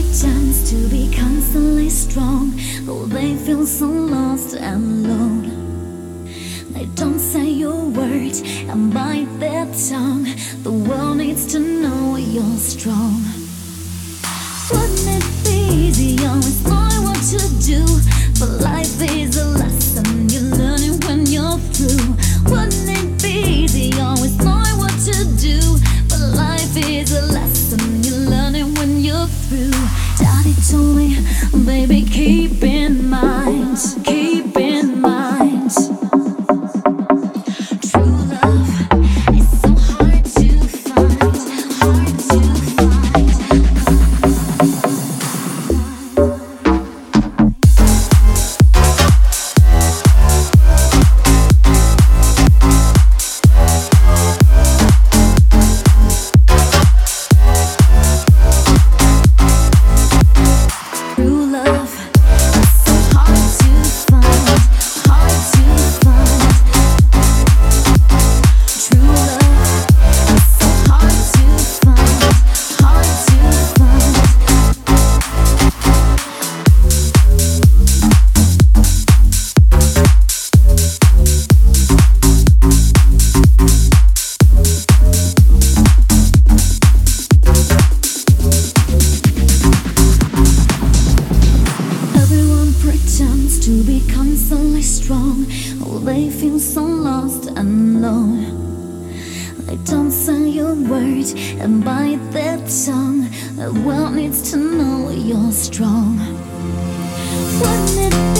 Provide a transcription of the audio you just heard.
pretends to be constantly strong, oh, they feel so lost and alone. They don't say your words and bite their tongue. The world needs to know you're strong. Wouldn't it be easy, always knowing what to do? But life is a lesson you learn it when you're through. Wouldn't it be easy, always knowing what to do? But life is a lesson you learn it when you're through. Daddy told me, baby, keep in mind, keep in mind. True love is so hard to find, hard to find. True love is so hard to find, hard to find. True love is so hard to find, hard to find. Everyone pretends to be constantly strong, oh, they feel so lost and alone. They don't say your words and bite their tongue. The world needs to know you're strong. Wouldn't it